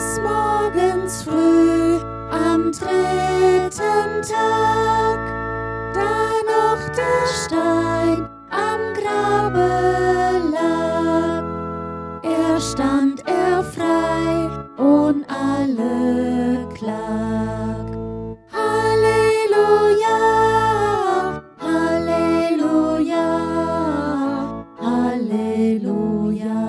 Des Morgens früh am dritten Tag, da noch der Stein am Grabe lag, erstand er frei und alle Klag. Halleluja, Halleluja, Halleluja.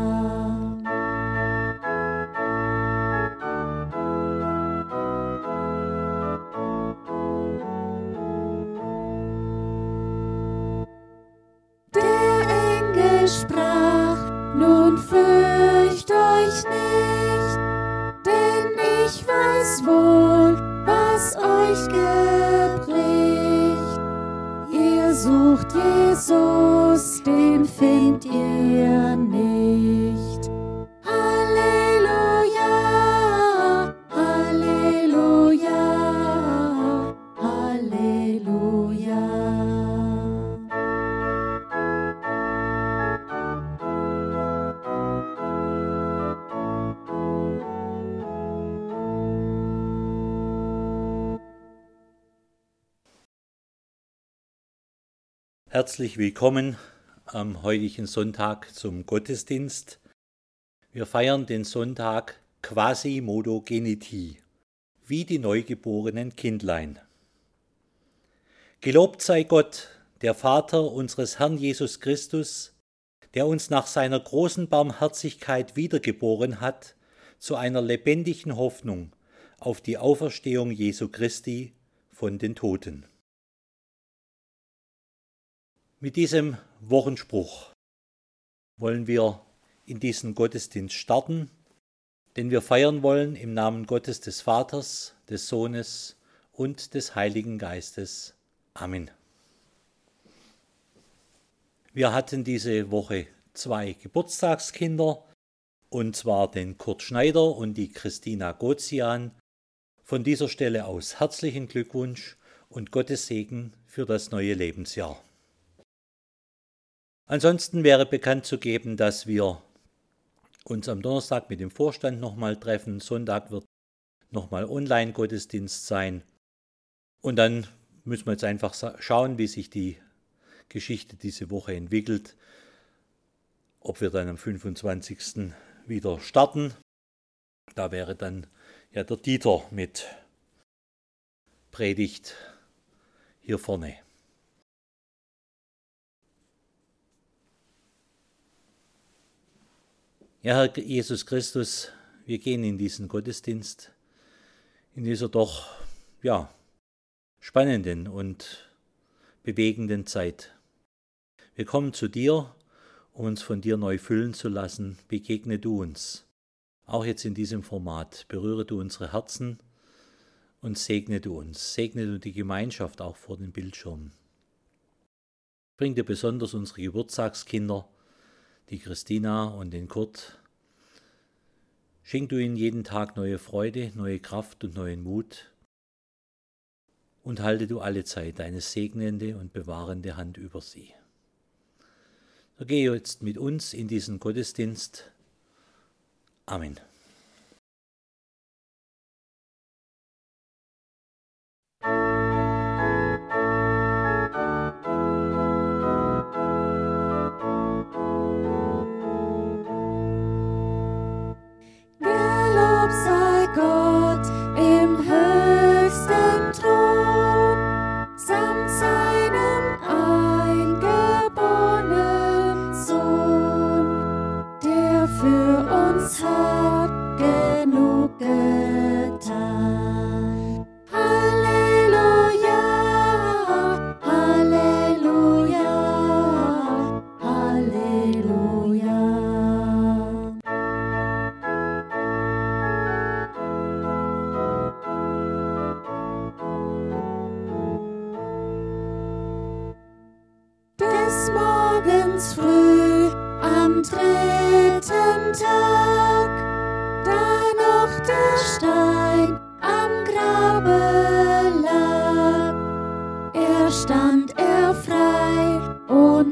Sprach, nun fürcht euch nicht, denn ich weiß wohl, was euch gebricht. Ihr sucht Jesus, den findet ihr nicht. Halleluja, Halleluja, Halleluja. Herzlich willkommen am heutigen Sonntag zum Gottesdienst. Wir feiern den Sonntag Quasimodo Geniti, wie die neugeborenen Kindlein. Gelobt sei Gott, der Vater unseres Herrn Jesus Christus, der uns nach seiner großen Barmherzigkeit wiedergeboren hat zu einer lebendigen Hoffnung auf die Auferstehung Jesu Christi von den Toten. Mit diesem Wochenspruch wollen wir in diesen Gottesdienst starten, den wir feiern wollen im Namen Gottes des Vaters, des Sohnes und des Heiligen Geistes. Amen. Wir hatten diese Woche 2 Geburtstagskinder, und zwar den Kurt Schneider und die Christina Gozian. Von dieser Stelle aus herzlichen Glückwunsch und Gottes Segen für das neue Lebensjahr. Ansonsten wäre bekannt zu geben, dass wir uns am Donnerstag mit dem Vorstand nochmal treffen. Sonntag wird nochmal Online-Gottesdienst sein. Und dann müssen wir jetzt einfach schauen, wie sich die Geschichte diese Woche entwickelt. Ob wir dann am 25. wieder starten. Da wäre dann ja der Dieter mit Predigt hier vorne. Ja, Herr Jesus Christus, wir gehen in diesen Gottesdienst, in dieser doch, spannenden und bewegenden Zeit. Wir kommen zu dir, um uns von dir neu füllen zu lassen. Begegne du uns, auch jetzt in diesem Format. Berühre du unsere Herzen und segne du uns. Segne du die Gemeinschaft auch vor den Bildschirmen. Bring dir besonders unsere Geburtstagskinder, die Christina und den Kurt. Schenk du ihnen jeden Tag neue Freude, neue Kraft und neuen Mut. Und halte du alle Zeit deine segnende und bewahrende Hand über sie. So gehe jetzt mit uns in diesen Gottesdienst. Amen. Des Morgens früh am dritten Tag, da noch der Stein am Grabe lag, erstand er frei und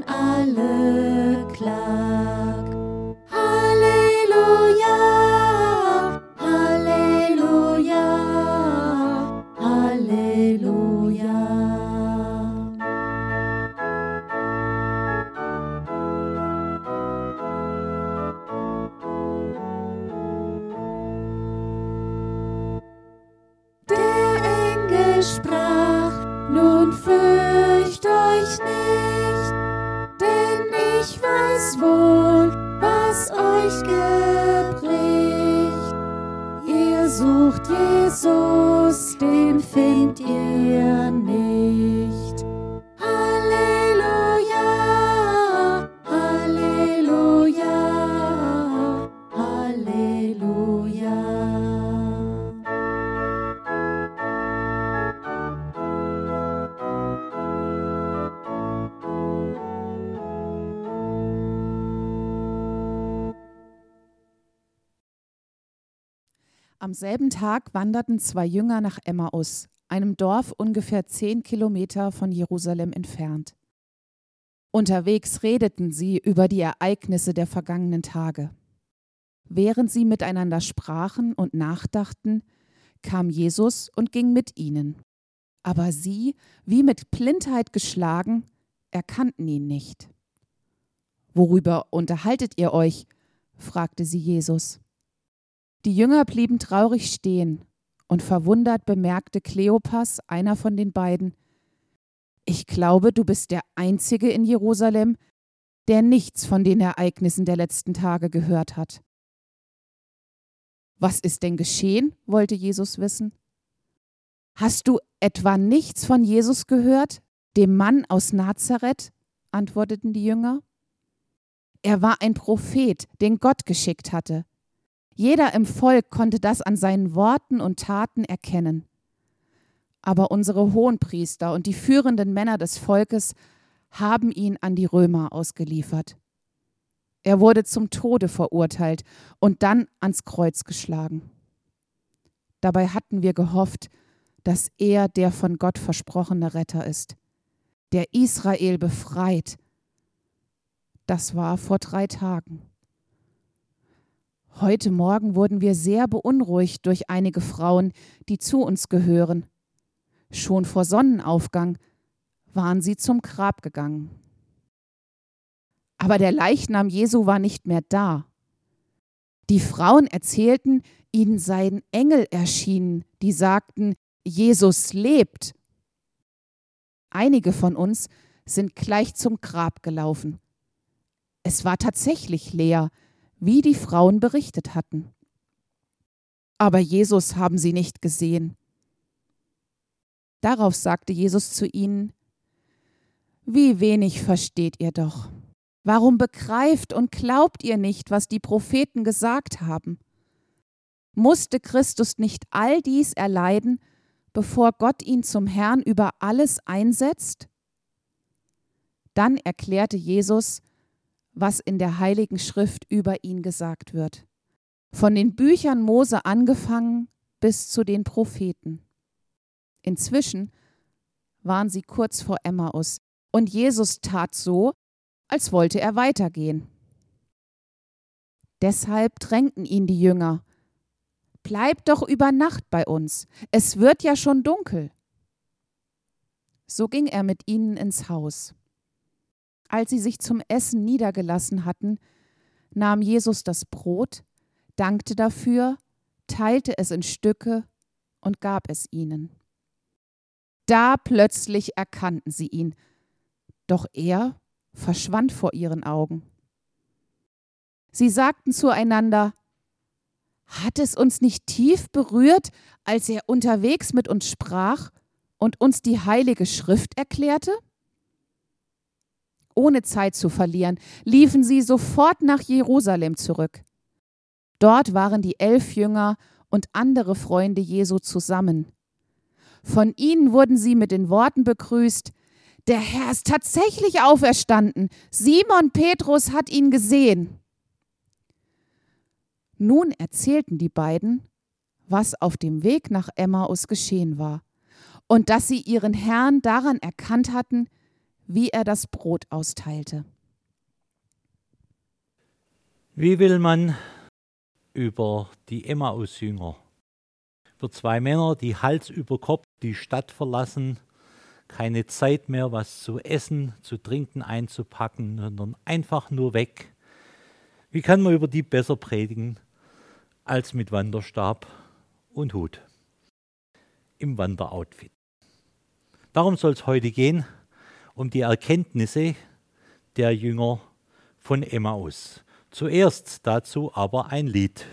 alle Klag. Halleluja, Am selben Tag wanderten 2 Jünger nach Emmaus, einem Dorf ungefähr 10 Kilometer von Jerusalem entfernt. Unterwegs redeten sie über die Ereignisse der vergangenen Tage. Während sie miteinander sprachen und nachdachten, kam Jesus und ging mit ihnen. Aber sie, wie mit Blindheit geschlagen, erkannten ihn nicht. »Worüber unterhaltet ihr euch?« fragte sie Jesus. Die Jünger blieben traurig stehen, und verwundert bemerkte Kleopas, einer von den beiden: »Ich glaube, du bist der Einzige in Jerusalem, der nichts von den Ereignissen der letzten Tage gehört hat.« »Was ist denn geschehen?« wollte Jesus wissen. »Hast du etwa nichts von Jesus gehört, dem Mann aus Nazareth?« antworteten die Jünger. »Er war ein Prophet, den Gott geschickt hatte. Jeder im Volk konnte das an seinen Worten und Taten erkennen. Aber unsere Hohenpriester und die führenden Männer des Volkes haben ihn an die Römer ausgeliefert. Er wurde zum Tode verurteilt und dann ans Kreuz geschlagen. Dabei hatten wir gehofft, dass er der von Gott versprochene Retter ist, der Israel befreit. Das war vor 3 Tagen. Heute Morgen wurden wir sehr beunruhigt durch einige Frauen, die zu uns gehören. Schon vor Sonnenaufgang waren sie zum Grab gegangen. Aber der Leichnam Jesu war nicht mehr da. Die Frauen erzählten, ihnen seien Engel erschienen, die sagten, Jesus lebt. Einige von uns sind gleich zum Grab gelaufen. Es war tatsächlich leer, wie die Frauen berichtet hatten. Aber Jesus haben sie nicht gesehen. Darauf sagte Jesus zu ihnen: Wie wenig versteht ihr doch. Warum begreift und glaubt ihr nicht, was die Propheten gesagt haben? Musste Christus nicht all dies erleiden, bevor Gott ihn zum Herrn über alles einsetzt? Dann erklärte Jesus, was in der Heiligen Schrift über ihn gesagt wird. Von den Büchern Mose angefangen bis zu den Propheten. Inzwischen waren sie kurz vor Emmaus und Jesus tat so, als wollte er weitergehen. Deshalb drängten ihn die Jünger: Bleib doch über Nacht bei uns, es wird ja schon dunkel. So ging er mit ihnen ins Haus. Als sie sich zum Essen niedergelassen hatten, nahm Jesus das Brot, dankte dafür, teilte es in Stücke und gab es ihnen. Da plötzlich erkannten sie ihn, doch er verschwand vor ihren Augen. Sie sagten zueinander: Hat es uns nicht tief berührt, als er unterwegs mit uns sprach und uns die Heilige Schrift erklärte? Ohne Zeit zu verlieren, liefen sie sofort nach Jerusalem zurück. Dort waren die 11 Jünger und andere Freunde Jesu zusammen. Von ihnen wurden sie mit den Worten begrüßt: Der Herr ist tatsächlich auferstanden. Simon Petrus hat ihn gesehen. Nun erzählten die beiden, was auf dem Weg nach Emmaus geschehen war und dass sie ihren Herrn daran erkannt hatten, wie er das Brot austeilte. Wie will man über die Emmaus-Jünger, über 2 Männer, die Hals über Kopf die Stadt verlassen, keine Zeit mehr, was zu essen, zu trinken einzupacken, sondern einfach nur weg. Wie kann man über die besser predigen als mit Wanderstab und Hut im Wanderoutfit? Darum soll es heute gehen, um die Erkenntnisse der Jünger von Emmaus. Zuerst dazu aber ein Lied.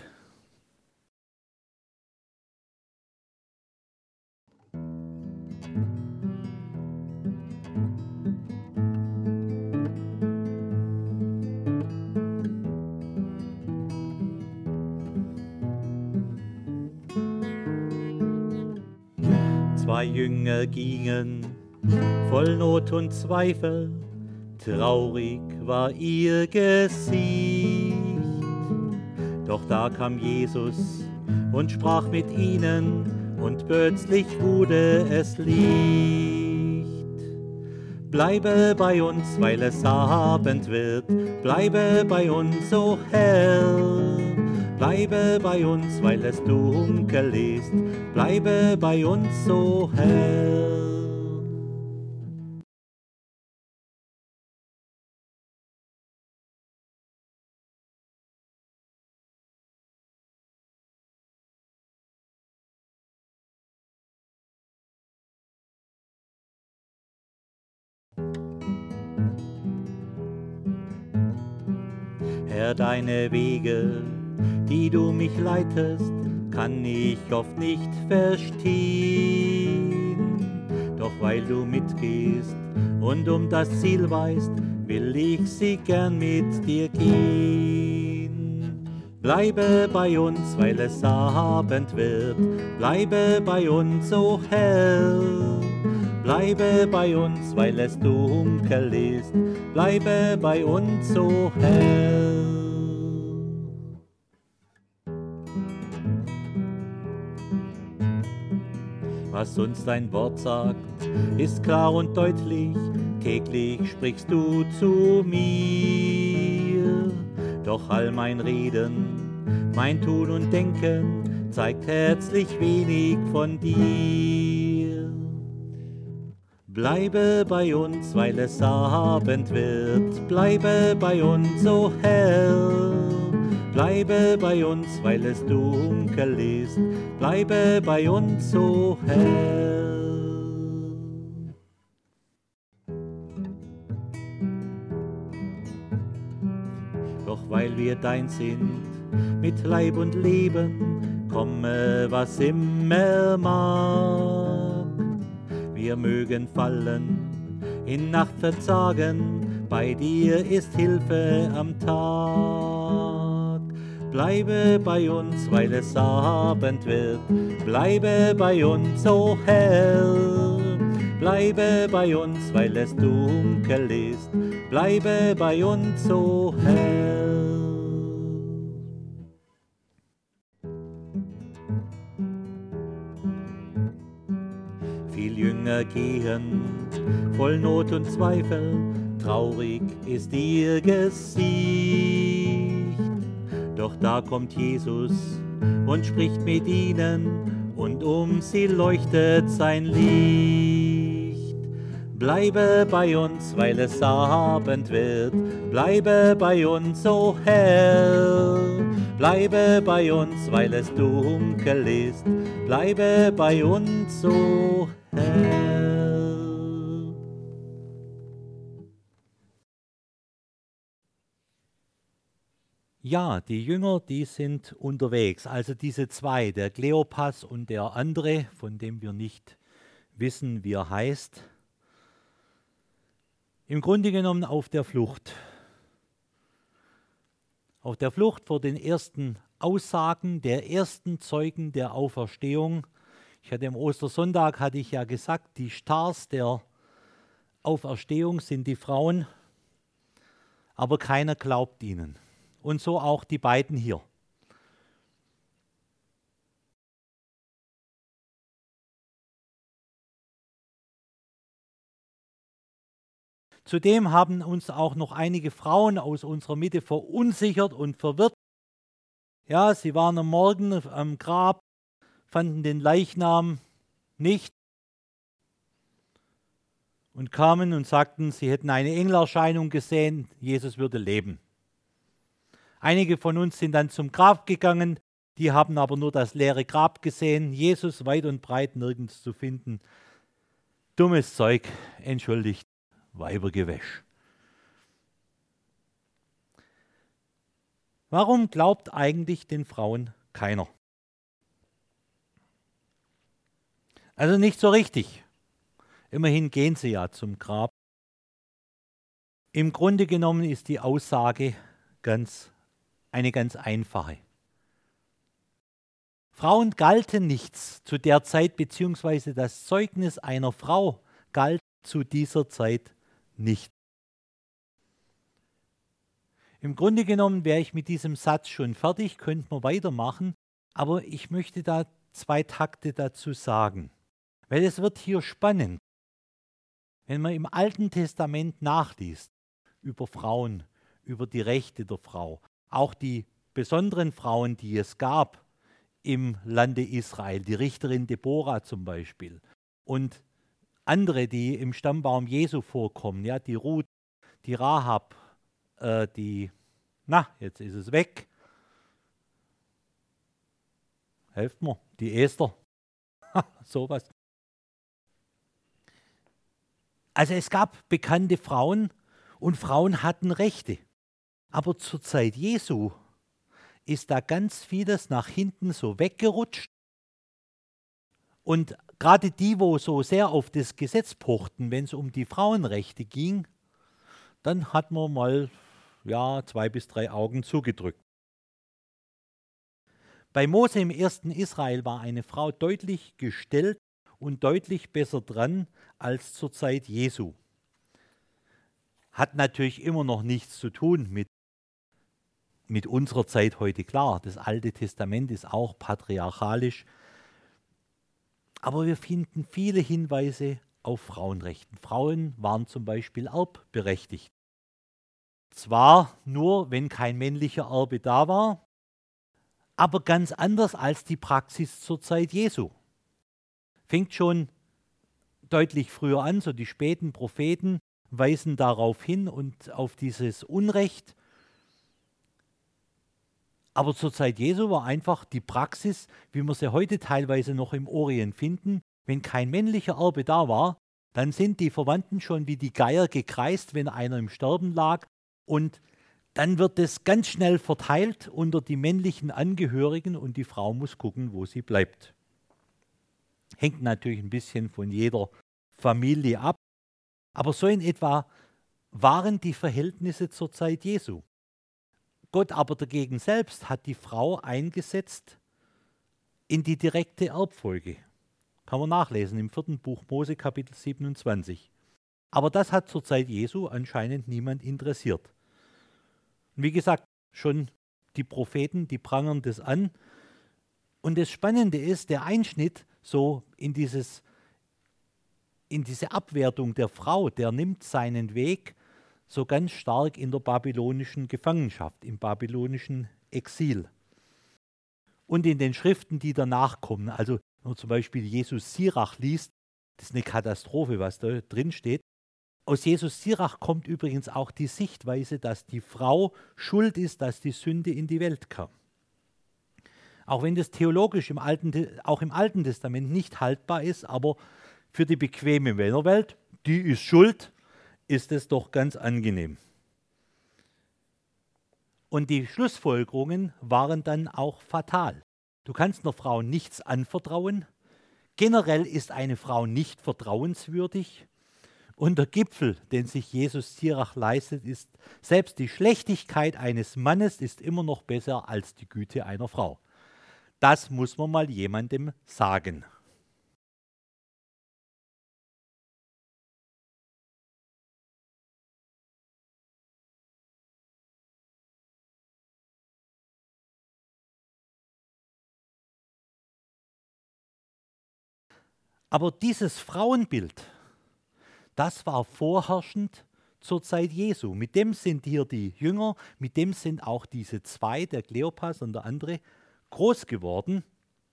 Zwei Jünger gingen voll Not und Zweifel, traurig war ihr Gesicht. Doch da kam Jesus und sprach mit ihnen, und plötzlich wurde es Licht. Bleibe bei uns, weil es Abend wird, bleibe bei uns, so hell. Bleibe bei uns, weil es dunkel ist, bleibe bei uns, so hell. Herr, deine Wege, die du mich leitest, kann ich oft nicht verstehen. Doch weil du mitgehst und um das Ziel weißt, will ich sie gern mit dir gehen. Bleibe bei uns, weil es Abend wird, bleibe bei uns, so hell. Bleibe bei uns, weil es dunkel ist, bleibe bei uns, so hell. Was uns dein Wort sagt, ist klar und deutlich, täglich sprichst du zu mir. Doch all mein Reden, mein Tun und Denken zeigt herzlich wenig von dir. Bleibe bei uns, weil es Abend wird, bleibe bei uns, so hell. Bleibe bei uns, weil es dunkel ist, bleibe bei uns, so hell. Doch weil wir dein sind, mit Leib und Leben, komme, was immer mag. Wir mögen fallen, in Nacht verzagen, bei dir ist Hilfe am Tag. Bleibe bei uns, weil es Abend wird, bleibe bei uns, so hell. Bleibe bei uns, weil es dunkel ist, bleibe bei uns, so hell. Viel Jünger gehen, voll Not und Zweifel, traurig ist ihr Gesicht. Doch da kommt Jesus und spricht mit ihnen, und um sie leuchtet sein Licht. Bleibe bei uns, weil es Abend wird, bleibe bei uns, so hell. Bleibe bei uns, weil es dunkel ist, bleibe bei uns, so hell. Ja, die Jünger, die sind unterwegs, also diese zwei, der Kleopas und der andere, von dem wir nicht wissen, wie er heißt. Im Grunde genommen auf der Flucht. Auf der Flucht vor den ersten Aussagen der ersten Zeugen der Auferstehung. Am Ostersonntag hatte ich ja gesagt, die Stars der Auferstehung sind die Frauen, aber keiner glaubt ihnen. Und so auch die beiden hier. Zudem haben uns auch noch einige Frauen aus unserer Mitte verunsichert und verwirrt. Ja, sie waren am Morgen am Grab, fanden den Leichnam nicht und kamen und sagten, sie hätten eine Engelerscheinung gesehen, Jesus würde leben. Einige von uns sind dann zum Grab gegangen, die haben aber nur das leere Grab gesehen, Jesus weit und breit nirgends zu finden. Dummes Zeug, entschuldigt, Weibergewäsch. Warum glaubt eigentlich den Frauen keiner? Also nicht so richtig. Immerhin gehen sie ja zum Grab. Im Grunde genommen ist die Aussage eine ganz einfache. Frauen galten nichts zu der Zeit, beziehungsweise das Zeugnis einer Frau galt zu dieser Zeit nicht. Im Grunde genommen wäre ich mit diesem Satz schon fertig, könnte man weitermachen Aber ich möchte da 2 Takte dazu sagen, weil es wird hier spannend. Wenn man im Alten Testament nachliest über Frauen, über die Rechte der Frau, auch die besonderen Frauen, die es gab im Lande Israel, die Richterin Deborah zum Beispiel und andere, die im Stammbaum Jesu vorkommen, ja, die Ruth, die Rahab, jetzt ist es weg. Helft mir, die Esther. Sowas. Also es gab bekannte Frauen und Frauen hatten Rechte. Aber zur Zeit Jesu ist da ganz vieles nach hinten so weggerutscht. Und gerade die, wo so sehr auf das Gesetz pochten, wenn es um die Frauenrechte ging, dann hat man mal 2 bis 3 Augen zugedrückt. Bei Mose im ersten Israel war eine Frau deutlich gestellt und deutlich besser dran als zur Zeit Jesu. Hat natürlich immer noch nichts zu tun mit unserer Zeit heute, klar. Das Alte Testament ist auch patriarchalisch. Aber wir finden viele Hinweise auf Frauenrechten. Frauen waren zum Beispiel erbberechtigt. Zwar nur, wenn kein männlicher Erbe da war, aber ganz anders als die Praxis zur Zeit Jesu. Fängt schon deutlich früher an, so die späten Propheten weisen darauf hin und auf dieses Unrecht. Aber zur Zeit Jesu war einfach die Praxis, wie wir sie heute teilweise noch im Orient finden, wenn kein männlicher Erbe da war, dann sind die Verwandten schon wie die Geier gekreist, wenn einer im Sterben lag, und dann wird es ganz schnell verteilt unter die männlichen Angehörigen und die Frau muss gucken, wo sie bleibt. Hängt natürlich ein bisschen von jeder Familie ab, aber so in etwa waren die Verhältnisse zur Zeit Jesu. Gott aber dagegen selbst hat die Frau eingesetzt in die direkte Erbfolge. Kann man nachlesen im 4. Buch Mose, Kapitel 27. Aber das hat zur Zeit Jesu anscheinend niemand interessiert. Und wie gesagt, schon die Propheten, die prangern das an. Und das Spannende ist, der Einschnitt so in diese Abwertung der Frau, der nimmt seinen Weg so ganz stark in der babylonischen Gefangenschaft, im babylonischen Exil. Und in den Schriften, die danach kommen, also wenn man zum Beispiel Jesus Sirach liest, das ist eine Katastrophe, was da drin steht. Aus Jesus Sirach kommt übrigens auch die Sichtweise, dass die Frau schuld ist, dass die Sünde in die Welt kam. Auch wenn das theologisch auch im Alten Testament nicht haltbar ist, aber für die bequeme Männerwelt, die ist schuld, ist es doch ganz angenehm. Und die Schlussfolgerungen waren dann auch fatal. Du kannst einer Frau nichts anvertrauen. Generell ist eine Frau nicht vertrauenswürdig. Und der Gipfel, den sich Jesus Sirach leistet, ist, selbst die Schlechtigkeit eines Mannes ist immer noch besser als die Güte einer Frau. Das muss man mal jemandem sagen. Aber dieses Frauenbild, das war vorherrschend zur Zeit Jesu. Mit dem sind hier die Jünger, mit dem sind auch diese 2, der Kleopas und der andere, groß geworden.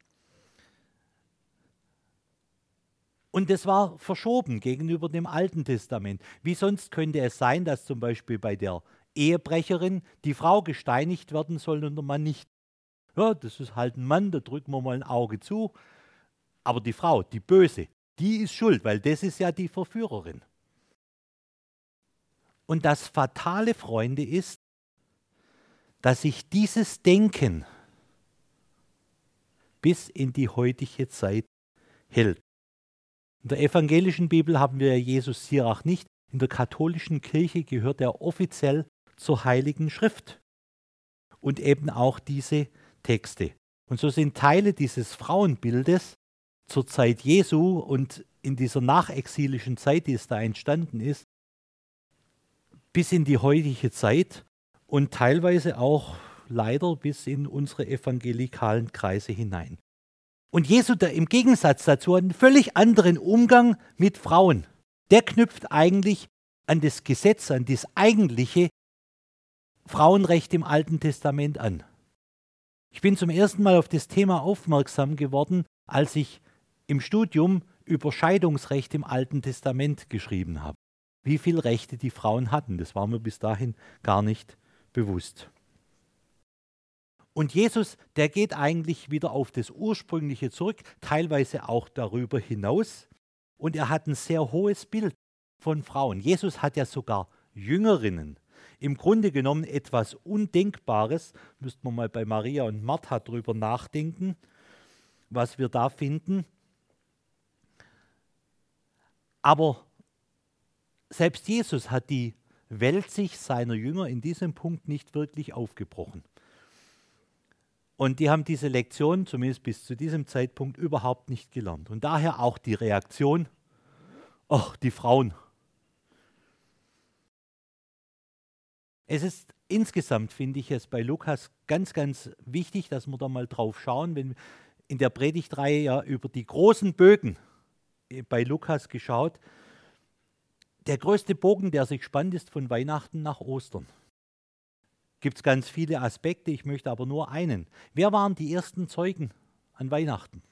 Und das war verschoben gegenüber dem Alten Testament. Wie sonst könnte es sein, dass zum Beispiel bei der Ehebrecherin die Frau gesteinigt werden soll und der Mann nicht. Ja, das ist halt ein Mann, da drücken wir mal ein Auge zu. Aber die Frau, die Böse, die ist schuld, weil das ist ja die Verführerin. Und das Fatale, Freunde, ist, dass sich dieses Denken bis in die heutige Zeit hält. In der evangelischen Bibel haben wir Jesus Sirach nicht. In der katholischen Kirche gehört er offiziell zur Heiligen Schrift. Und eben auch diese Texte. Und so sind Teile dieses Frauenbildes zur Zeit Jesu und in dieser nachexilischen Zeit, die es da entstanden ist, bis in die heutige Zeit und teilweise auch leider bis in unsere evangelikalen Kreise hinein. Und Jesu im Gegensatz dazu einen völlig anderen Umgang mit Frauen. Der knüpft eigentlich an das Gesetz, an das eigentliche Frauenrecht im Alten Testament an. Ich bin zum ersten Mal auf das Thema aufmerksam geworden, als ich im Studium über Scheidungsrecht im Alten Testament geschrieben habe. Wie viele Rechte die Frauen hatten, das war mir bis dahin gar nicht bewusst. Und Jesus, der geht eigentlich wieder auf das Ursprüngliche zurück, teilweise auch darüber hinaus. Und er hat ein sehr hohes Bild von Frauen. Jesus hat ja sogar Jüngerinnen. Im Grunde genommen etwas Undenkbares, müssten wir mal bei Maria und Martha drüber nachdenken, was wir da finden. Aber selbst Jesus hat die Weltsicht seiner Jünger in diesem Punkt nicht wirklich aufgebrochen. Und die haben diese Lektion, zumindest bis zu diesem Zeitpunkt, überhaupt nicht gelernt. Und daher auch die Reaktion, ach, die Frauen. Es ist insgesamt, finde ich es bei Lukas ganz, ganz wichtig, dass wir da mal drauf schauen, wenn in der Predigtreihe ja über die großen Bögen bei Lukas geschaut. Der größte Bogen, der sich spannt, ist von Weihnachten nach Ostern. Gibt es ganz viele Aspekte, ich möchte aber nur einen. Wer waren die ersten Zeugen an Weihnachten?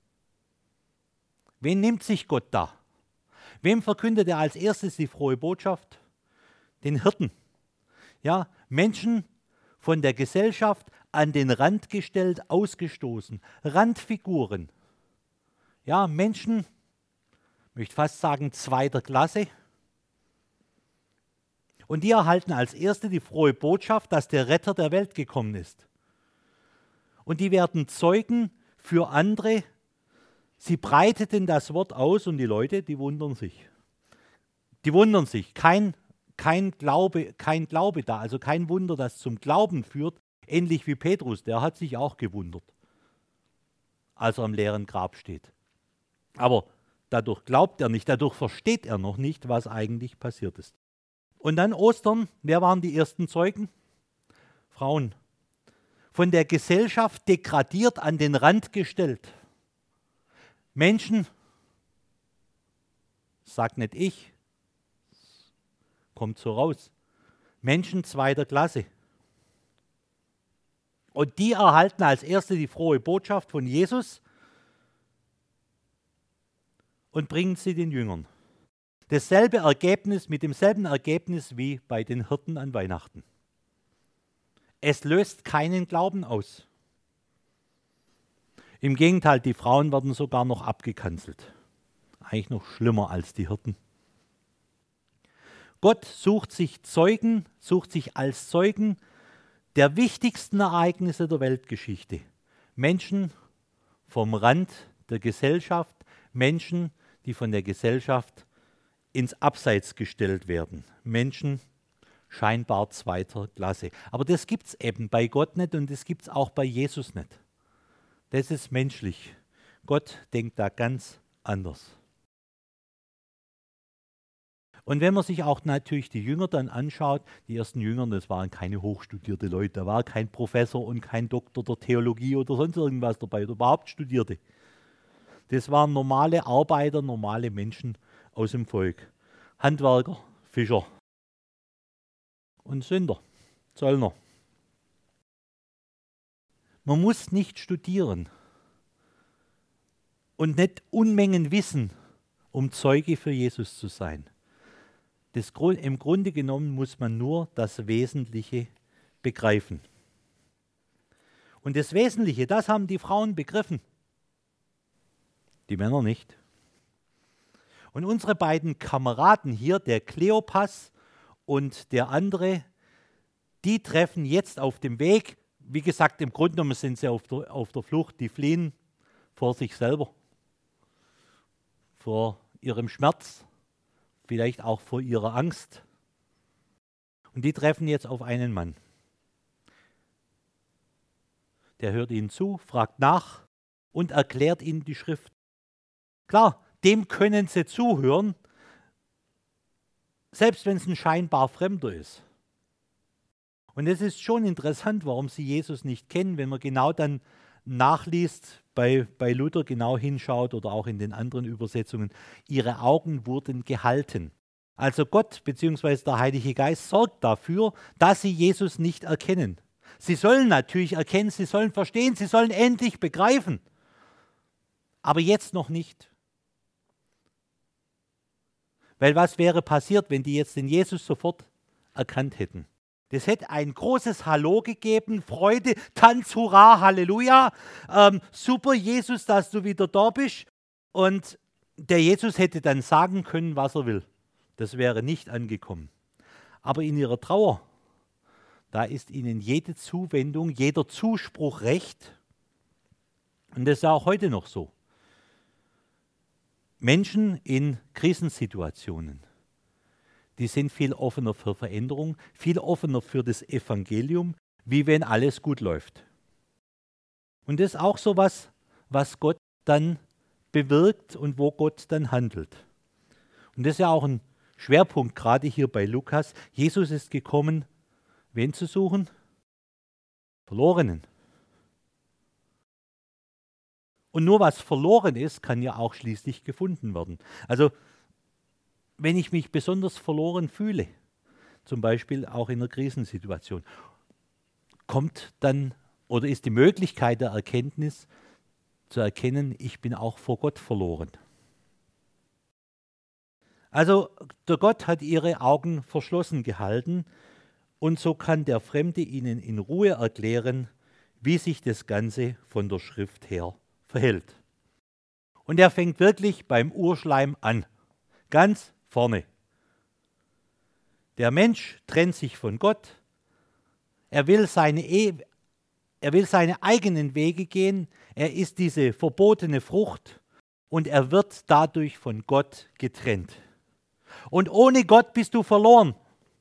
Wen nimmt sich Gott da? Wem verkündet er als erstes die frohe Botschaft? Den Hirten. Ja, Menschen von der Gesellschaft an den Rand gestellt, ausgestoßen. Randfiguren. Ja, Menschen, ich möchte fast sagen, zweiter Klasse. Und die erhalten als Erste die frohe Botschaft, dass der Retter der Welt gekommen ist. Und die werden Zeugen für andere. Sie breiteten das Wort aus und die Leute, die wundern sich. Die wundern sich. Kein Glaube da, also kein Wunder, das zum Glauben führt, ähnlich wie Petrus, der hat sich auch gewundert, als er am leeren Grab steht. Aber dadurch glaubt er nicht, dadurch versteht er noch nicht, was eigentlich passiert ist. Und dann Ostern, wer waren die ersten Zeugen? Frauen. Von der Gesellschaft degradiert, an den Rand gestellt. Menschen, sag nicht ich, kommt so raus. Menschen zweiter Klasse. Und die erhalten als Erste die frohe Botschaft von Jesus und bringen sie den Jüngern. Dasselbe Ergebnis, mit demselben Ergebnis wie bei den Hirten an Weihnachten. Es löst keinen Glauben aus. Im Gegenteil, die Frauen werden sogar noch abgekanzelt. Eigentlich noch schlimmer als die Hirten. Gott sucht sich als Zeugen der wichtigsten Ereignisse der Weltgeschichte. Menschen vom Rand der Gesellschaft, Menschen, die von der Gesellschaft ins Abseits gestellt werden. Menschen scheinbar zweiter Klasse. Aber das gibt es eben bei Gott nicht und das gibt es auch bei Jesus nicht. Das ist menschlich. Gott denkt da ganz anders. Und wenn man sich auch natürlich die Jünger dann anschaut, die ersten Jünger, das waren keine hochstudierte Leute, da war kein Professor und kein Doktor der Theologie oder sonst irgendwas dabei, oder überhaupt Studierte. Das waren normale Arbeiter, normale Menschen aus dem Volk. Handwerker, Fischer und Sünder, Zöllner. Man muss nicht studieren und nicht Unmengen wissen, um Zeuge für Jesus zu sein. Im Grunde genommen muss man nur das Wesentliche begreifen. Und das Wesentliche, das haben die Frauen begriffen. Die Männer nicht. Und unsere beiden Kameraden hier, der Kleopas und der andere, die treffen jetzt auf dem Weg, wie gesagt, im Grunde genommen sind sie auf der Flucht, die fliehen vor sich selber, vor ihrem Schmerz, vielleicht auch vor ihrer Angst. Und die treffen jetzt auf einen Mann. Der hört ihnen zu, fragt nach und erklärt ihnen die Schrift. Klar, dem können sie zuhören, selbst wenn es ein scheinbar Fremder ist. Und es ist schon interessant, warum sie Jesus nicht kennen, wenn man genau dann nachliest, bei Luther genau hinschaut oder auch in den anderen Übersetzungen. Ihre Augen wurden gehalten. Also Gott bzw. der Heilige Geist sorgt dafür, dass sie Jesus nicht erkennen. Sie sollen natürlich erkennen, sie sollen verstehen, sie sollen endlich begreifen. Aber jetzt noch nicht. Weil was wäre passiert, wenn die jetzt den Jesus sofort erkannt hätten? Das hätte ein großes Hallo gegeben, Freude, Tanz, Hurra, Halleluja. Super, Jesus, dass du wieder da bist. Und der Jesus hätte dann sagen können, was er will. Das wäre nicht angekommen. Aber in ihrer Trauer, da ist ihnen jede Zuwendung, jeder Zuspruch recht. Und das ist auch heute noch so. Menschen in Krisensituationen, die sind viel offener für Veränderung, viel offener für das Evangelium, wie wenn alles gut läuft. Und das ist auch so was Gott dann bewirkt und wo Gott dann handelt. Und das ist ja auch ein Schwerpunkt, gerade hier bei Lukas. Jesus ist gekommen, wen zu suchen? Verlorenen. Und nur was verloren ist, kann ja auch schließlich gefunden werden. Also wenn ich mich besonders verloren fühle, zum Beispiel auch in einer Krisensituation, kommt dann oder ist die Möglichkeit der Erkenntnis zu erkennen, ich bin auch vor Gott verloren. Also der Gott hat ihre Augen verschlossen gehalten und so kann der Fremde ihnen in Ruhe erklären, wie sich das Ganze von der Schrift her verhält. Und er fängt wirklich beim Urschleim an, ganz vorne. Der Mensch trennt sich von Gott, er will seine eigenen Wege gehen, er ist diese verbotene Frucht und er wird dadurch von Gott getrennt. Und ohne Gott bist du verloren.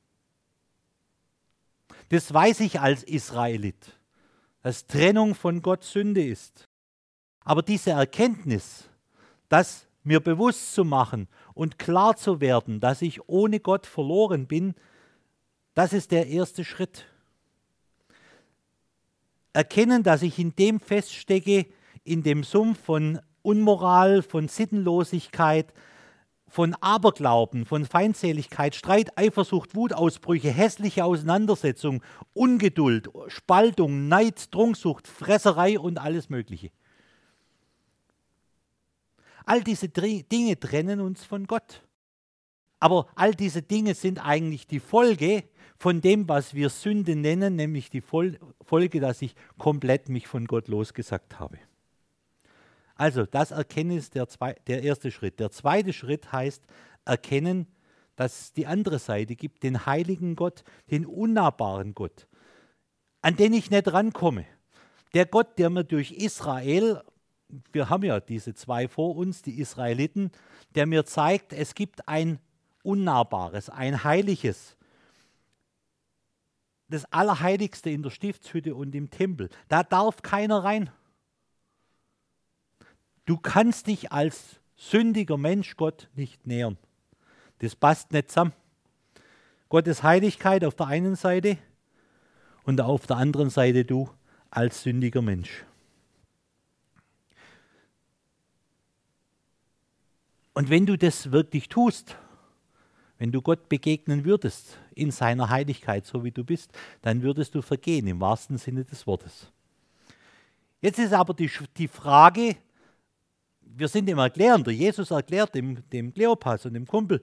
Das weiß ich als Israelit, dass Trennung von Gott Sünde ist. Aber diese Erkenntnis, das mir bewusst zu machen und klar zu werden, dass ich ohne Gott verloren bin, das ist der erste Schritt. Erkennen, dass ich in dem feststecke, in dem Sumpf von Unmoral, von Sittenlosigkeit, von Aberglauben, von Feindseligkeit, Streit, Eifersucht, Wutausbrüche, hässliche Auseinandersetzung, Ungeduld, Spaltung, Neid, Trunksucht, Fresserei und alles Mögliche. All diese Dinge trennen uns von Gott. Aber all diese Dinge sind eigentlich die Folge von dem, was wir Sünde nennen, nämlich die Folge, dass ich komplett mich von Gott losgesagt habe. Also das Erkennen ist der erste Schritt. Der zweite Schritt heißt erkennen, dass es die andere Seite gibt, den heiligen Gott, den unnahbaren Gott, an den ich nicht rankomme. Der Gott, der mir durch Israel, wir haben ja diese zwei vor uns, die Israeliten, der mir zeigt, es gibt ein Unnahbares, ein Heiliges, das Allerheiligste in der Stiftshütte und im Tempel. Da darf keiner rein. Du kannst dich als sündiger Mensch Gott nicht nähern. Das passt nicht zusammen. Gottes Heiligkeit auf der einen Seite und auf der anderen Seite du als sündiger Mensch. Und wenn du das wirklich tust, wenn du Gott begegnen würdest in seiner Heiligkeit, so wie du bist, dann würdest du vergehen, im wahrsten Sinne des Wortes. Jetzt ist aber die Frage, wir sind im Erklären, der Jesus erklärt dem Kleopas und dem Kumpel,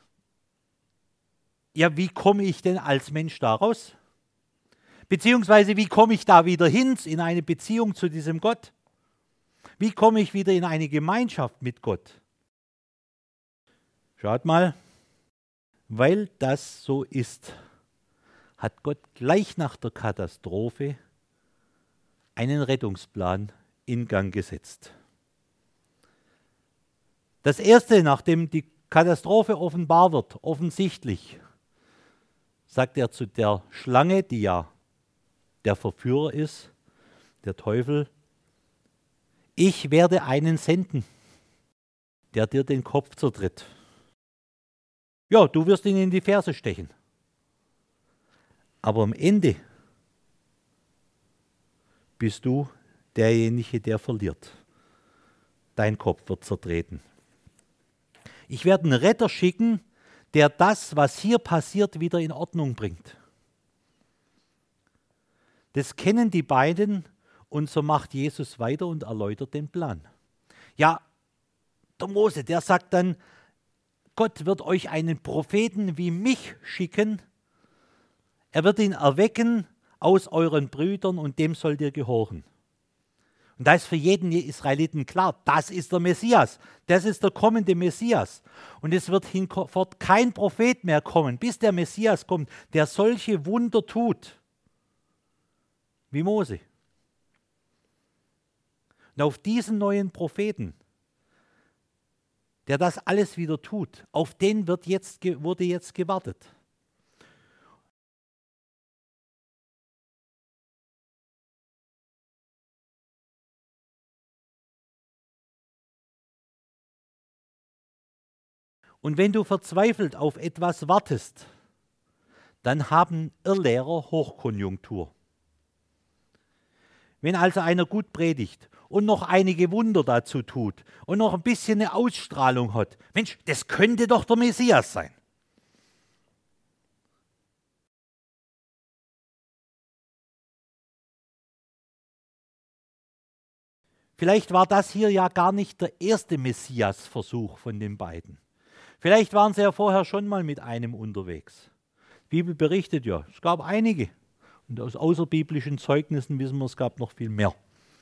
ja, wie komme ich denn als Mensch da raus? Beziehungsweise, wie komme ich da wieder hin in eine Beziehung zu diesem Gott? Wie komme ich wieder in eine Gemeinschaft mit Gott? Schaut mal, weil das so ist, hat Gott gleich nach der Katastrophe einen Rettungsplan in Gang gesetzt. Das Erste, nachdem die Katastrophe offenbar wird, offensichtlich, sagt er zu der Schlange, die ja der Verführer ist, der Teufel, ich werde einen senden, der dir den Kopf zertritt. Ja, du wirst ihn in die Ferse stechen. Aber am Ende bist du derjenige, der verliert. Dein Kopf wird zertreten. Ich werde einen Retter schicken, der das, was hier passiert, wieder in Ordnung bringt. Das kennen die beiden und so macht Jesus weiter und erläutert den Plan. Ja, der Mose, der sagt dann, Gott wird euch einen Propheten wie mich schicken. Er wird ihn erwecken aus euren Brüdern und dem sollt ihr gehorchen. Und da ist für jeden Israeliten klar, das ist der Messias, das ist der kommende Messias. Und es wird hinfort kein Prophet mehr kommen, bis der Messias kommt, der solche Wunder tut, wie Mose. Und auf diesen neuen Propheten, der das alles wieder tut, auf den wurde jetzt gewartet. Und wenn du verzweifelt auf etwas wartest, dann haben Irrlehrer Hochkonjunktur. Wenn also einer gut predigt und noch einige Wunder dazu tut und noch ein bisschen eine Ausstrahlung hat, Mensch, das könnte doch der Messias sein. Vielleicht war das hier ja gar nicht der erste Messias-Versuch von den beiden. Vielleicht waren sie ja vorher schon mal mit einem unterwegs. Die Bibel berichtet ja, es gab einige. Und aus außerbiblischen Zeugnissen wissen wir, es gab noch viel mehr.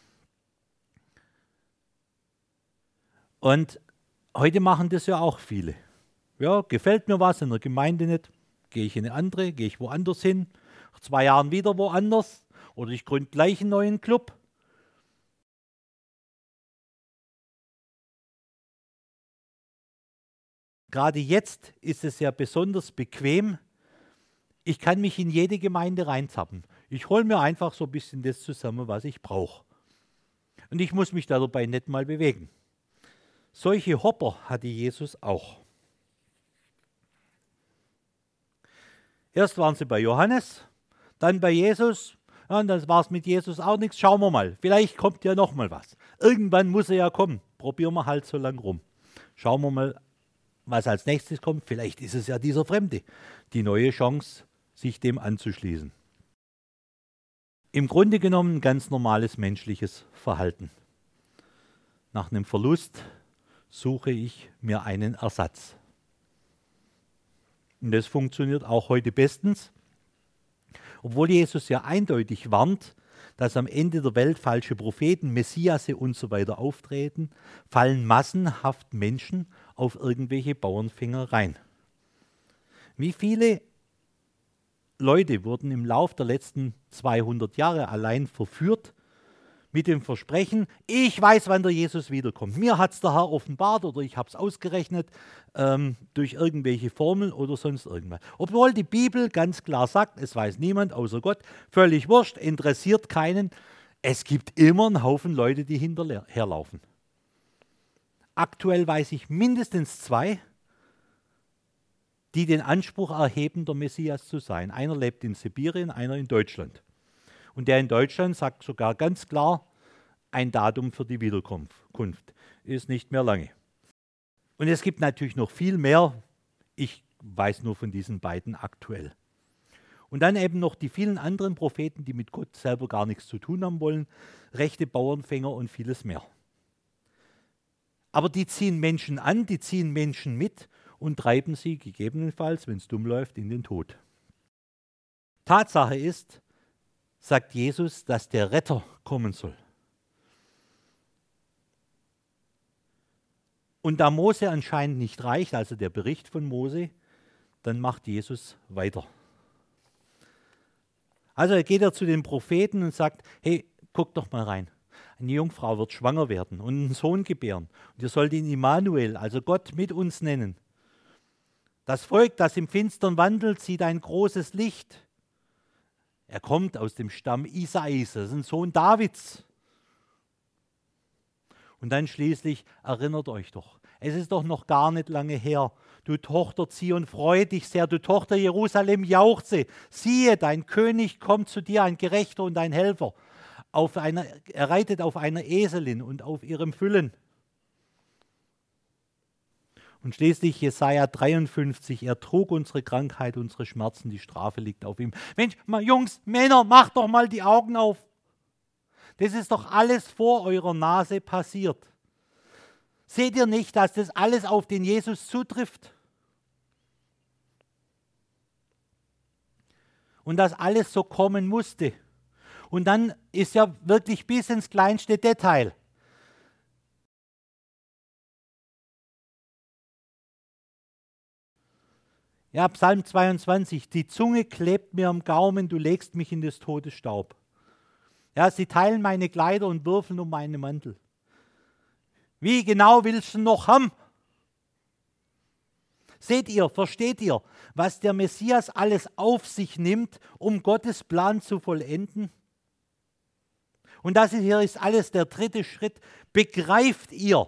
Und heute machen das ja auch viele. Ja, gefällt mir was in der Gemeinde nicht, gehe ich in eine andere, gehe ich woanders hin, nach 2 Jahren wieder woanders oder ich gründe gleich einen neuen Club. Gerade jetzt ist es ja besonders bequem. Ich kann mich in jede Gemeinde reinzappen. Ich hole mir einfach so ein bisschen das zusammen, was ich brauche. Und ich muss mich dabei nicht mal bewegen. Solche Hopper hatte Jesus auch. Erst waren sie bei Johannes, dann bei Jesus. Ja, und dann war es mit Jesus auch nichts. Schauen wir mal, vielleicht kommt ja noch mal was. Irgendwann muss er ja kommen. Probieren wir halt so lang rum. Schauen wir mal, was als nächstes kommt. Vielleicht ist es ja dieser Fremde. Die neue Chance, sich dem anzuschließen. Im Grunde genommen ein ganz normales menschliches Verhalten. Nach einem Verlust suche ich mir einen Ersatz. Und das funktioniert auch heute bestens. Obwohl Jesus ja eindeutig warnt, dass am Ende der Welt falsche Propheten, Messiasse und so weiter auftreten, fallen massenhaft Menschen auf irgendwelche Bauernfänger rein. Wie viele Leute wurden im Lauf der letzten 200 Jahre allein verführt mit dem Versprechen, ich weiß, wann der Jesus wiederkommt. Mir hat es der Herr offenbart oder ich habe es ausgerechnet durch irgendwelche Formeln oder sonst irgendwas. Obwohl die Bibel ganz klar sagt, es weiß niemand außer Gott, völlig wurscht, interessiert keinen. Es gibt immer einen Haufen Leute, die hinterherlaufen. Aktuell weiß ich mindestens 2, die den Anspruch erheben, der Messias zu sein. Einer lebt in Sibirien, einer in Deutschland. Und der in Deutschland sagt sogar ganz klar, ein Datum für die Wiederkunft ist nicht mehr lange. Und es gibt natürlich noch viel mehr. Ich weiß nur von diesen beiden aktuell. Und dann eben noch die vielen anderen Propheten, die mit Gott selber gar nichts zu tun haben wollen, rechte Bauernfänger und vieles mehr. Aber die ziehen Menschen an, die ziehen Menschen mit und treiben sie gegebenenfalls, wenn es dumm läuft, in den Tod. Tatsache ist, sagt Jesus, dass der Retter kommen soll. Und da Mose anscheinend nicht reicht, also der Bericht von Mose, dann macht Jesus weiter. Also geht er zu den Propheten und sagt, hey, guck doch mal rein. Eine Jungfrau wird schwanger werden und einen Sohn gebären. Und ihr sollt ihn Immanuel, also Gott mit uns nennen. Das Volk, das im Finstern wandelt, sieht ein großes Licht. Er kommt aus dem Stamm Isais, das ist ein Sohn Davids. Und dann schließlich erinnert euch doch, es ist doch noch gar nicht lange her. Du Tochter Zion, freue dich sehr, du Tochter Jerusalem, jauchze. Siehe, dein König kommt zu dir, ein Gerechter und ein Helfer. Er reitet auf einer Eselin und auf ihrem Füllen. Und schließlich Jesaja 53, er trug unsere Krankheit, unsere Schmerzen, die Strafe liegt auf ihm. Mensch, Jungs, Männer, macht doch mal die Augen auf. Das ist doch alles vor eurer Nase passiert. Seht ihr nicht, dass das alles auf den Jesus zutrifft? Und dass alles so kommen musste. Und dann ist ja wirklich bis ins kleinste Detail. Ja, Psalm 22, die Zunge klebt mir am Gaumen, du legst mich in des Todes Staub. Ja, sie teilen meine Kleider und würfeln um meinen Mantel. Wie genau willst du noch haben? Seht ihr, versteht ihr, was der Messias alles auf sich nimmt, um Gottes Plan zu vollenden? Und das hier ist alles der dritte Schritt. Begreift ihr?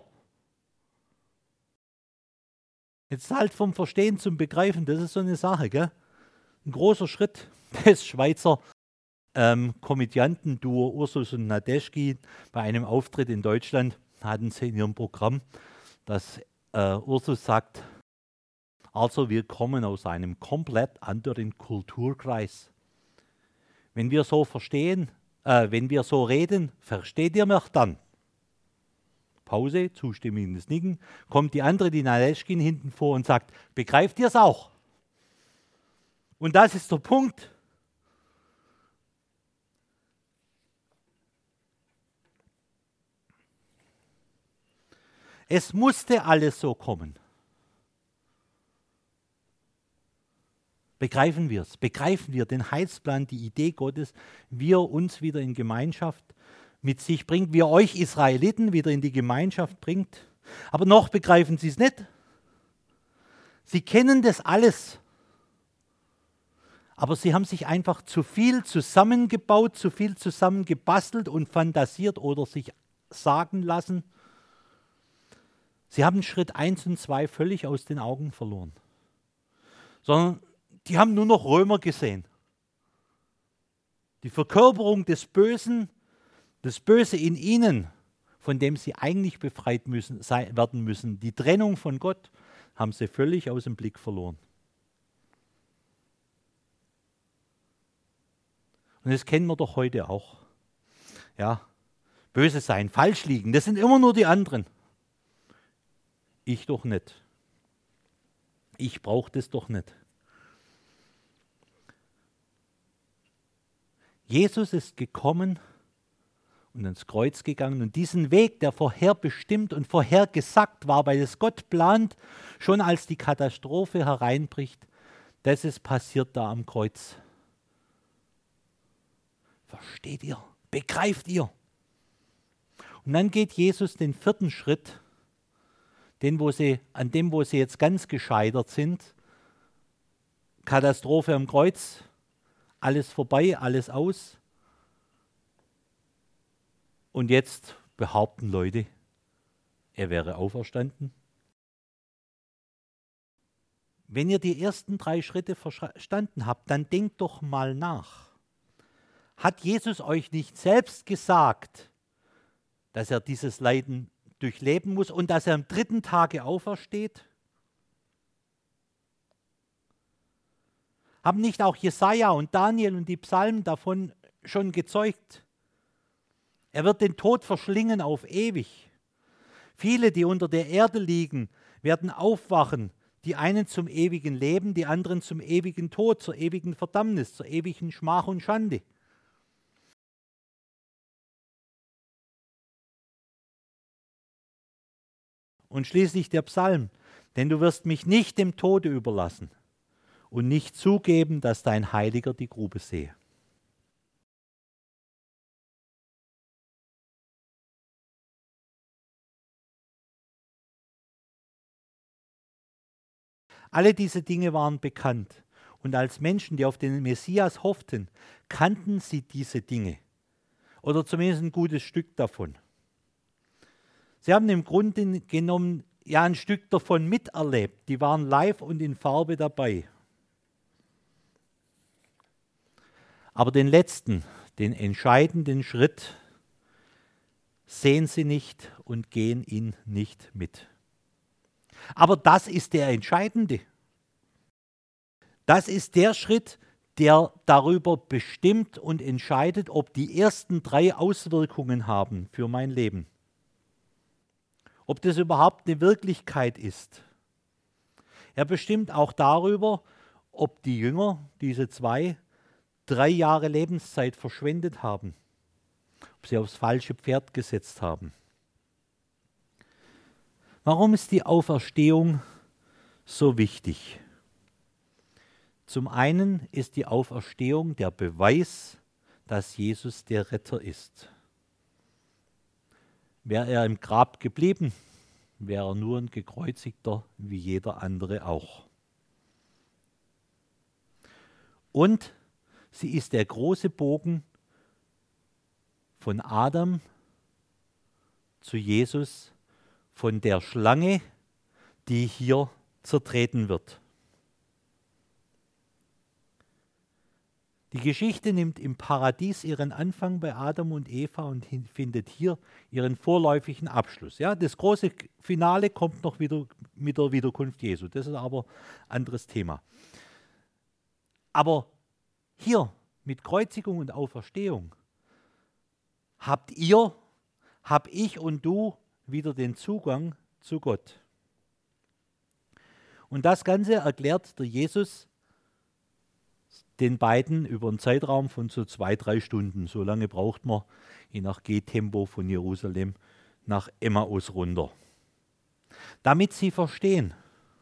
Jetzt halt vom Verstehen zum Begreifen, das ist so eine Sache, gell? Ein großer Schritt des Schweizer Komödiantenduo Ursus und Nadeschki bei einem Auftritt in Deutschland hatten sie in ihrem Programm, dass Ursus sagt, also wir kommen aus einem komplett anderen Kulturkreis. Wenn wir so wenn wir so reden, versteht ihr mich dann? Pause, zustimmendes Nicken, kommt die andere, die Nadeschkin, hinten vor und sagt, begreift ihr es auch? Und das ist der Punkt. Es musste alles so kommen. Begreifen wir es, begreifen wir den Heilsplan, die Idee Gottes, wie er uns wieder in Gemeinschaft mit sich bringt, wie er euch Israeliten wieder in die Gemeinschaft bringt. Aber noch begreifen sie es nicht. Sie kennen das alles. Aber sie haben sich einfach zu viel zusammengebaut, zu viel zusammengebastelt und fantasiert oder sich sagen lassen. Sie haben Schritt 1 und 2 völlig aus den Augen verloren. Sondern die haben nur noch Römer gesehen. Die Verkörperung des Bösen, das Böse in ihnen, von dem sie eigentlich befreit werden müssen, die Trennung von Gott, haben sie völlig aus dem Blick verloren. Und das kennen wir doch heute auch. Ja, böse sein, falsch liegen, das sind immer nur die anderen. Ich doch nicht. Ich brauche das doch nicht. Jesus ist gekommen und ans Kreuz gegangen und diesen Weg, der vorherbestimmt und vorhergesagt war, weil es Gott plant, schon als die Katastrophe hereinbricht, das ist passiert da am Kreuz. Versteht ihr? Begreift ihr? Und dann geht Jesus den vierten Schritt, an dem, wo sie jetzt ganz gescheitert sind. Katastrophe am Kreuz, alles vorbei, alles aus. Und jetzt behaupten Leute, er wäre auferstanden. Wenn ihr die ersten 3 Schritte verstanden habt, dann denkt doch mal nach. Hat Jesus euch nicht selbst gesagt, dass er dieses Leiden durchleben muss und dass er am 3. Tage aufersteht? Haben nicht auch Jesaja und Daniel und die Psalmen davon schon gezeugt? Er wird den Tod verschlingen auf ewig. Viele, die unter der Erde liegen, werden aufwachen, die einen zum ewigen Leben, die anderen zum ewigen Tod, zur ewigen Verdammnis, zur ewigen Schmach und Schande. Und schließlich der Psalm, denn du wirst mich nicht dem Tode überlassen und nicht zugeben, dass dein Heiliger die Grube sehe. Alle diese Dinge waren bekannt. Und als Menschen, die auf den Messias hofften, kannten sie diese Dinge. Oder zumindest ein gutes Stück davon. Sie haben im Grunde genommen ja ein Stück davon miterlebt. Die waren live und in Farbe dabei. Aber den letzten, den entscheidenden Schritt sehen sie nicht und gehen ihn nicht mit. Aber das ist der entscheidende. Das ist der Schritt, der darüber bestimmt und entscheidet, ob die ersten 3 Auswirkungen haben für mein Leben. Ob das überhaupt eine Wirklichkeit ist. Er bestimmt auch darüber, ob die Jünger, diese 2, 3 Jahre Lebenszeit verschwendet haben. Ob sie aufs falsche Pferd gesetzt haben. Warum ist die Auferstehung so wichtig? Zum einen ist die Auferstehung der Beweis, dass Jesus der Retter ist. Wäre er im Grab geblieben, wäre er nur ein Gekreuzigter wie jeder andere auch. Und sie ist der große Bogen von Adam zu Jesus, von der Schlange, die hier zertreten wird. Die Geschichte nimmt im Paradies ihren Anfang bei Adam und Eva und findet hier ihren vorläufigen Abschluss. Ja, das große Finale kommt noch wieder mit der Wiederkunft Jesu. Das ist aber ein anderes Thema. Aber hier mit Kreuzigung und Auferstehung hab ich und du wieder den Zugang zu Gott. Und das Ganze erklärt der Jesus den beiden über einen Zeitraum von so 2-3 Stunden. So lange braucht man, je nach Gehtempo von Jerusalem nach Emmaus runter. Damit sie verstehen.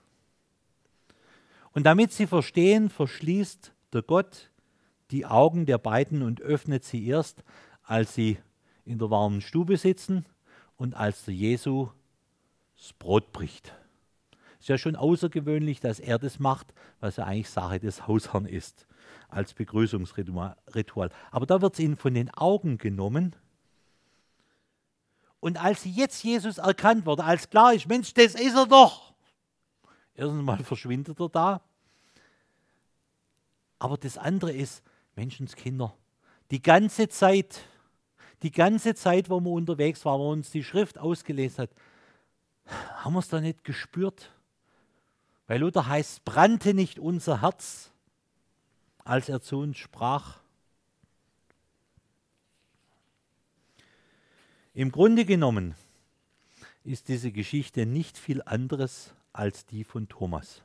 Und damit sie verstehen, verschließt der Gott die Augen der beiden und öffnet sie erst, als sie in der warmen Stube sitzen und als der Jesus das Brot bricht. Es ist ja schon außergewöhnlich, dass er das macht, was ja eigentlich Sache des Hausherrn ist, als Begrüßungsritual. Aber da wird es ihnen von den Augen genommen. Und als jetzt Jesus erkannt wurde, als klar ist, Mensch, das ist er doch. Erstens mal verschwindet er da. Aber das andere ist, Menschenskinder, die ganze Zeit, wo wir unterwegs waren, wo uns die Schrift ausgelesen hat, haben wir es da nicht gespürt? Weil Luther heißt, brannte nicht unser Herz, als er zu uns sprach. Im Grunde genommen ist diese Geschichte nicht viel anderes als die von Thomas.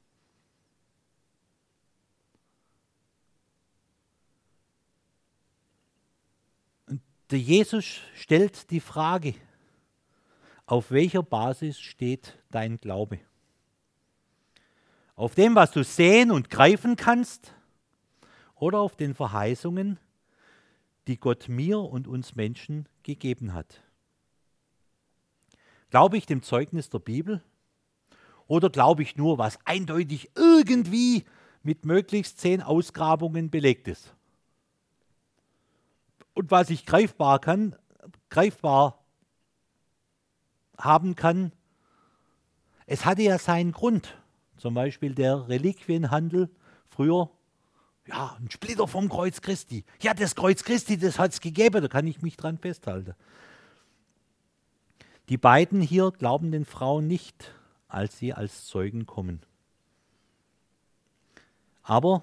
Und der Jesus stellt die Frage, auf welcher Basis steht dein Glaube? Auf dem, was du sehen und greifen kannst, oder auf den Verheißungen, die Gott mir und uns Menschen gegeben hat? Glaube ich dem Zeugnis der Bibel? Oder glaube ich nur, was eindeutig irgendwie mit möglichst 10 Ausgrabungen belegt ist? Und was ich greifbar haben kann, es hatte ja seinen Grund. Zum Beispiel der Reliquienhandel früher, ja, ein Splitter vom Kreuz Christi. Ja, das Kreuz Christi, das hat es gegeben, da kann ich mich dran festhalten. Die beiden hier glauben den Frauen nicht, als sie als Zeugen kommen. Aber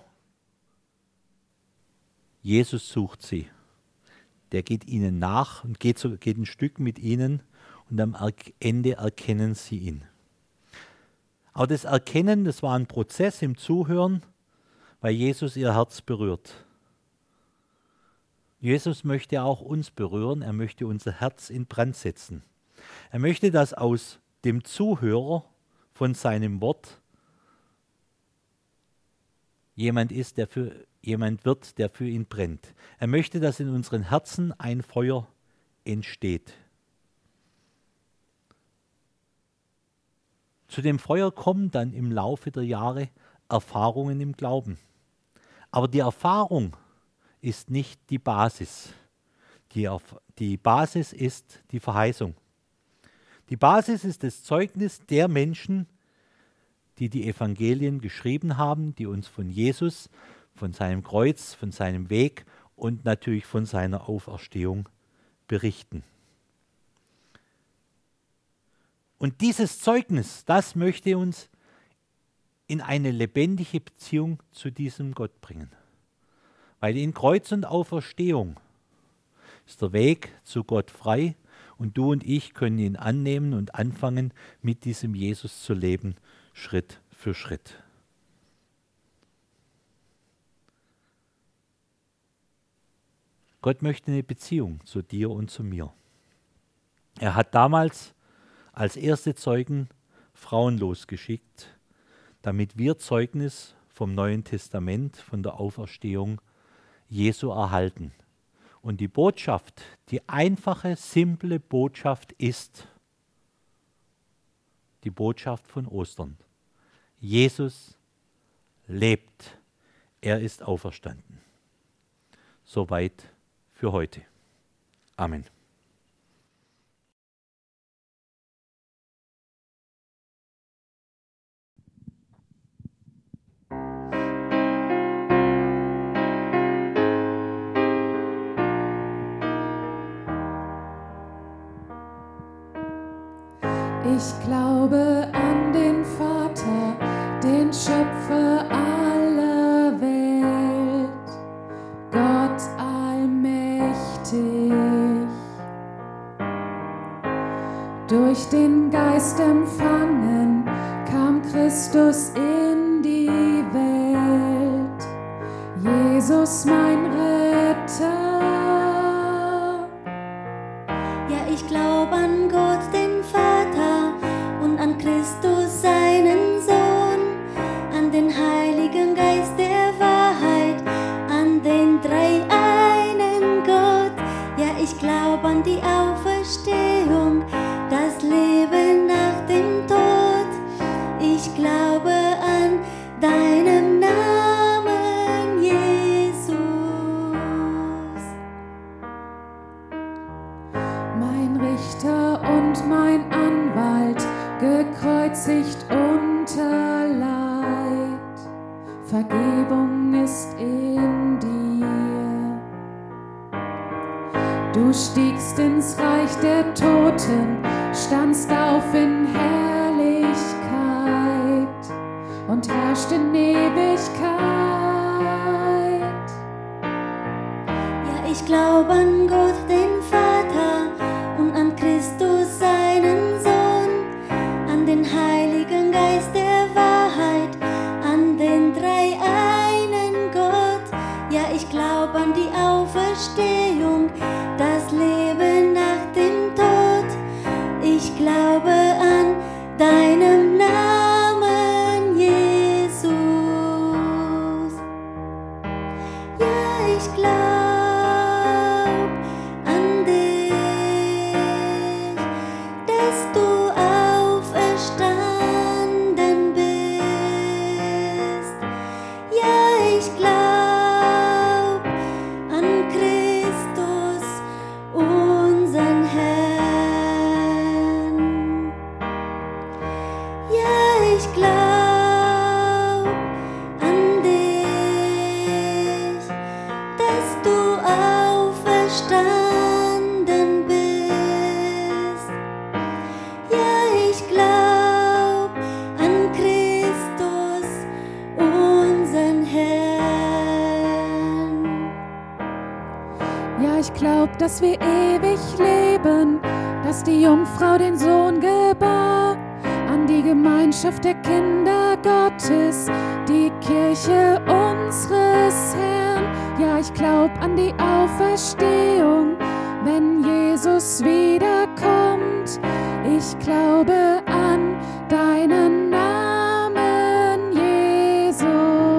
Jesus sucht sie. Der geht ihnen nach und geht ein Stück mit ihnen und am Ende erkennen sie ihn. Aber das Erkennen, das war ein Prozess im Zuhören, weil Jesus ihr Herz berührt. Jesus möchte auch uns berühren, er möchte unser Herz in Brand setzen. Er möchte, dass aus dem Zuhörer von seinem Wort jemand wird, der für ihn brennt. Er möchte, dass in unseren Herzen ein Feuer entsteht. Zu dem Feuer kommen dann im Laufe der Jahre Erfahrungen im Glauben. Aber die Erfahrung ist nicht die Basis. Die Basis ist die Verheißung. Die Basis ist das Zeugnis der Menschen, die die Evangelien geschrieben haben, die uns von Jesus, von seinem Kreuz, von seinem Weg und natürlich von seiner Auferstehung berichten. Und dieses Zeugnis, das möchte uns in eine lebendige Beziehung zu diesem Gott bringen. Weil in Kreuz und Auferstehung ist der Weg zu Gott frei und du und ich können ihn annehmen und anfangen, mit diesem Jesus zu leben, Schritt für Schritt. Gott möchte eine Beziehung zu dir und zu mir. Er hat damals als erste Zeugen Frauen losgeschickt, damit wir Zeugnis vom Neuen Testament, von der Auferstehung Jesu erhalten. Und die Botschaft, die einfache, simple Botschaft ist die Botschaft von Ostern. Jesus lebt. Er ist auferstanden. Soweit für heute. Amen. Ich glaube an den Vater, den Schöpfer aller Welt, Gott allmächtig. Durch den Geist empfangen kam Christus in die Welt, Jesus mein Retter. Ja, ich glaube an Gott, den Vater, und an Christus, seinen Sohn, an den Heiligen Geist der Wahrheit, an den dreieinen Gott. Ja, ich glaube an die Auferstehung, das Leben nach dem Tod. Ich glaube an deinen Namen, Jesus. Mein Richter und mein Anwalt, gekreuzigt unter Leid. Vergebung ist in dir. Du stiegst ins Reich der Toten, standst auf in Herrlichkeit und herrscht in Ewigkeit. Ja, ich glaube an Gott, den Vater, und an Christus, seinen Sohn, an den Heiligen Geist der Wahrheit, an den dreieinen Gott. Ja, ich glaube an die Auferstehung, das Leben nach dem Tod. Ich glaube an deinen Namen, Jesus. Ja, ich glaube an dich, dass du auferstanden bist. Ja, ich glaube an Christus, unseren Herrn. Ja, ich glaube an dich, dass du auferstanden bist. Ja, ich glaube an Christus, unseren Herrn. Ja, ich glaub, dass wir ewig leben, dass die Jungfrau den Sohn gebar, an die Gemeinschaft der Kinder Gottes, die Kirche unseres Herrn. Ja, ich glaub an die Auferstehung, wenn Jesus wiederkommt. Ich glaube an deinen Namen, Jesus.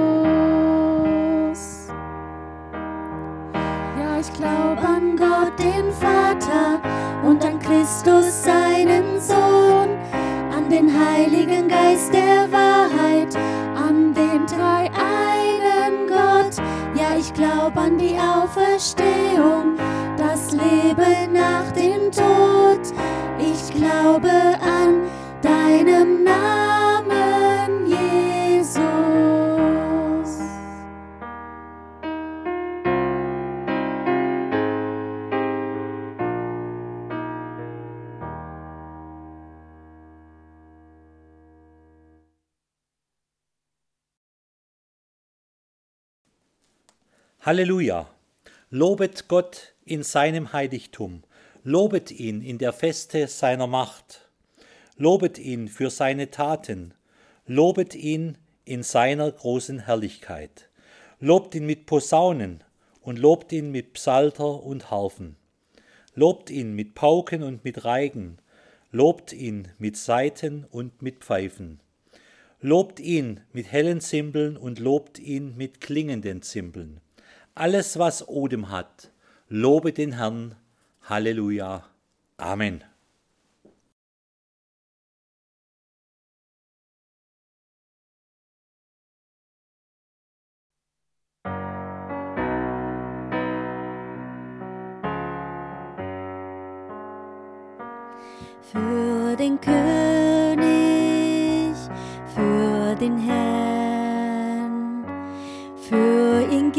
Ja, ich glaub an Gott, den Vater, und an Christus, seinen Sohn, an den Heiligen Geist der Wahrheit, an den dreieinen Gott. Ja, ich glaub an die Auferstehung, das Leben nach dem Tod. Ich glaube Halleluja! Lobet Gott in seinem Heiligtum, lobet ihn in der Feste seiner Macht, lobet ihn für seine Taten, lobet ihn in seiner großen Herrlichkeit, lobt ihn mit Posaunen und lobt ihn mit Psalter und Harfen, lobt ihn mit Pauken und mit Reigen, lobt ihn mit Saiten und mit Pfeifen, lobt ihn mit hellen Zimbeln und lobt ihn mit klingenden Zimbeln. Alles, was Odem hat, lobe den Herrn. Halleluja. Amen. Für den König, für den Herrn, für ihn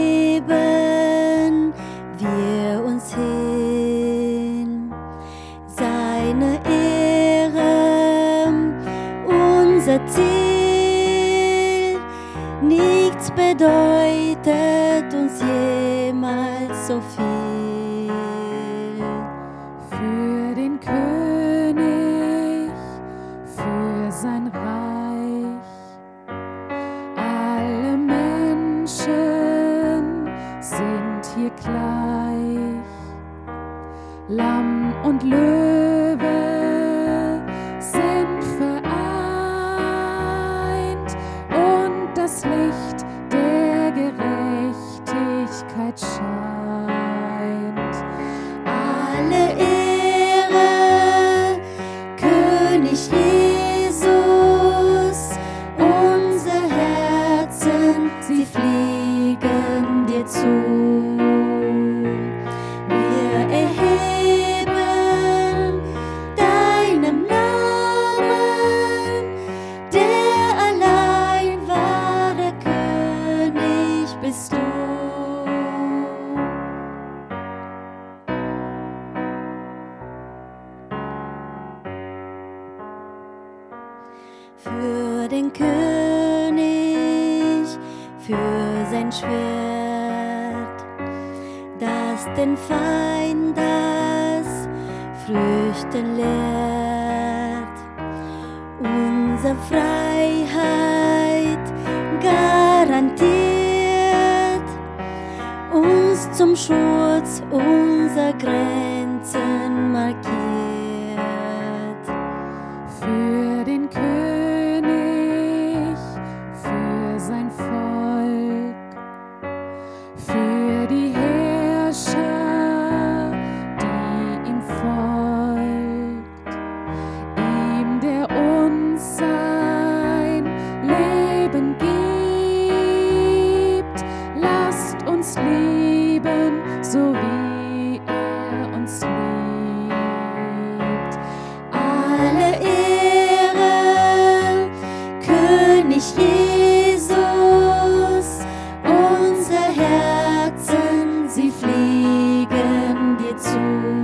geben wir uns hin. Seine Ehre, unser Ziel, nichts bedeutet uns jemals so viel. Für den König, für sein Reich, alle Menschen sind hier gleich. Lamm und Löwe sind vereint und das Licht der Gerechtigkeit scheint. Alle Ehre, König Jesus, unsere Herzen, sie fliegen dir zu. Wir erheben deinem Namen, der allein wahre König bist du. Für den König, für sein Schwert, das den Feind das Flüchten lehrt, unsere Freiheit garantiert, uns zum Schutz unserer Grenzen markiert. Für den König, für sein Volk, für die Herrscher, die ihm folgt, ihm, der uns sein Leben gibt. Lasst uns lieben, so wie er uns liebt. Alle Ehre, König Jesus, unsere Herzen, sie fliegen dir zu.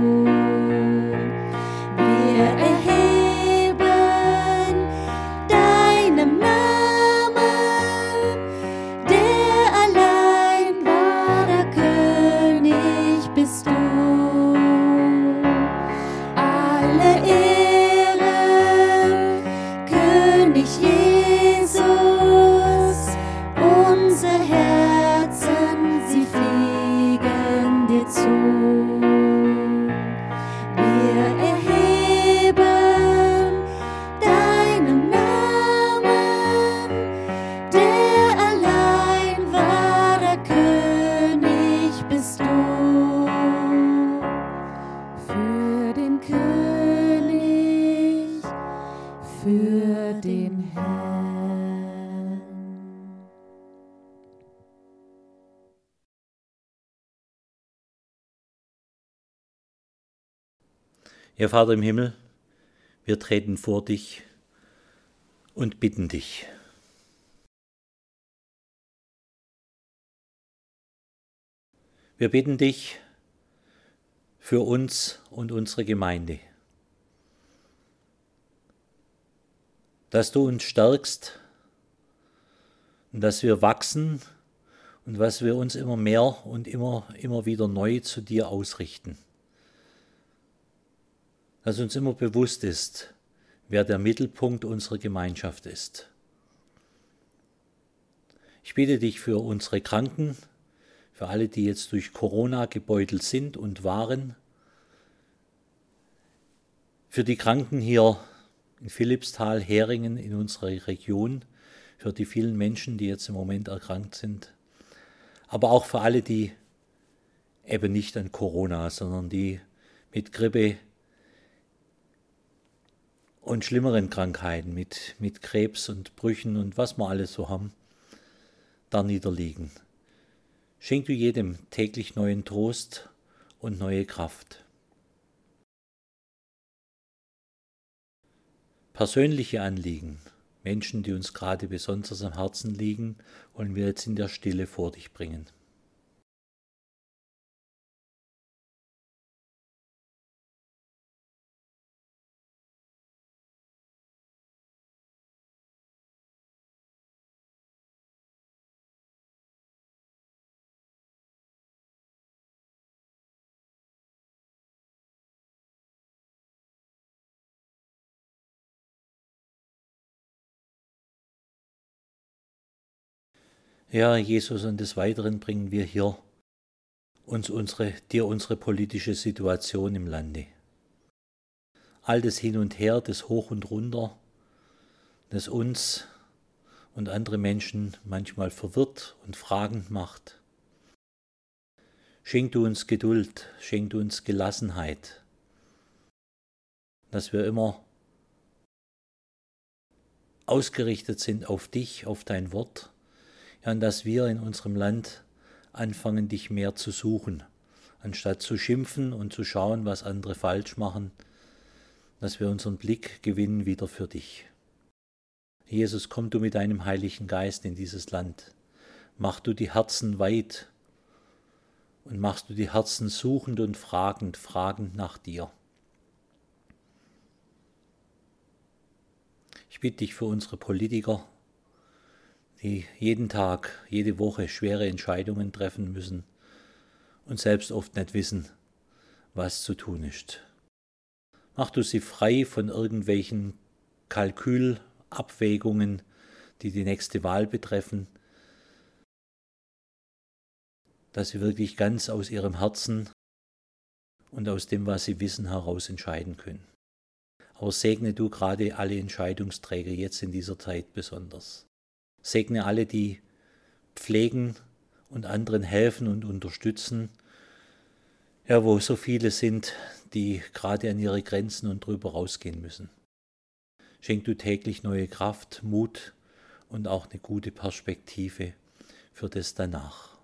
Wir erheben deinem Namen, der allein wahre König bist du. Alle Ehre, König Jesus, unsere Herzen, sie fliegen dir zu. Wir erheben deinem Namen, der allein wahre König bist du. Für den König, für den Herrn. Ja, Vater im Himmel, wir treten vor dich und bitten dich. Wir bitten dich für uns und unsere Gemeinde, dass du uns stärkst und dass wir wachsen und was wir uns immer mehr und immer wieder neu zu dir ausrichten. Dass uns immer bewusst ist, wer der Mittelpunkt unserer Gemeinschaft ist. Ich bitte dich für unsere Kranken, für alle, die jetzt durch Corona gebeutelt sind und waren, für die Kranken hier in Philippsthal, Heringen, in unserer Region, für die vielen Menschen, die jetzt im Moment erkrankt sind, aber auch für alle, die eben nicht an Corona, sondern die mit Grippe und schlimmeren Krankheiten, mit Krebs und Brüchen und was wir alles so haben, da niederliegen. Schenk du jedem täglich neuen Trost und neue Kraft. Persönliche Anliegen, Menschen, die uns gerade besonders am Herzen liegen, wollen wir jetzt in der Stille vor dich bringen. Ja, Jesus, und des Weiteren bringen wir hier dir unsere politische Situation im Lande. All das Hin und Her, das Hoch und Runter, das uns und andere Menschen manchmal verwirrt und fragend macht. Schenk du uns Geduld, schenk du uns Gelassenheit, dass wir immer ausgerichtet sind auf dich, auf dein Wort, ja, und dass wir in unserem Land anfangen, dich mehr zu suchen, anstatt zu schimpfen und zu schauen, was andere falsch machen, dass wir unseren Blick gewinnen wieder für dich. Jesus, komm du mit deinem Heiligen Geist in dieses Land. Mach du die Herzen weit und machst du die Herzen suchend und fragend nach dir. Ich bitte dich für unsere Politiker, die jeden Tag, jede Woche schwere Entscheidungen treffen müssen und selbst oft nicht wissen, was zu tun ist. Mach du sie frei von irgendwelchen Kalkülabwägungen, die die nächste Wahl betreffen, dass sie wirklich ganz aus ihrem Herzen und aus dem, was sie wissen, heraus entscheiden können. Aber segne du gerade alle Entscheidungsträger jetzt in dieser Zeit besonders. Segne alle, die pflegen und anderen helfen und unterstützen, ja, wo so viele sind, die gerade an ihre Grenzen und drüber rausgehen müssen. Schenk du täglich neue Kraft, Mut und auch eine gute Perspektive für das danach.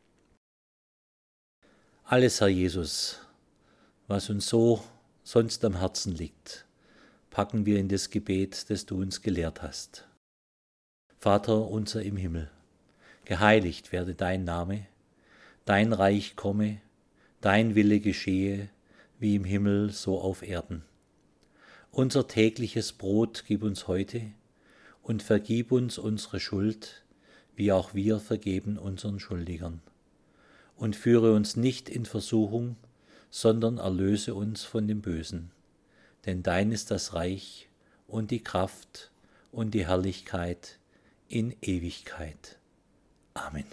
Alles, Herr Jesus, was uns so sonst am Herzen liegt, packen wir in das Gebet, das du uns gelehrt hast. Vater unser im Himmel, geheiligt werde dein Name, dein Reich komme, dein Wille geschehe, wie im Himmel so auf Erden. Unser tägliches Brot gib uns heute und vergib uns unsere Schuld, wie auch wir vergeben unseren Schuldigern. Und führe uns nicht in Versuchung, sondern erlöse uns von dem Bösen. Denn dein ist das Reich und die Kraft und die Herrlichkeit in Ewigkeit. Amen.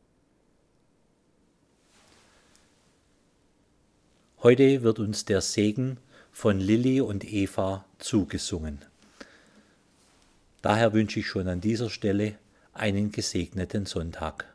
Heute wird uns der Segen von Lilly und Eva zugesungen. Daher wünsche ich schon an dieser Stelle einen gesegneten Sonntag.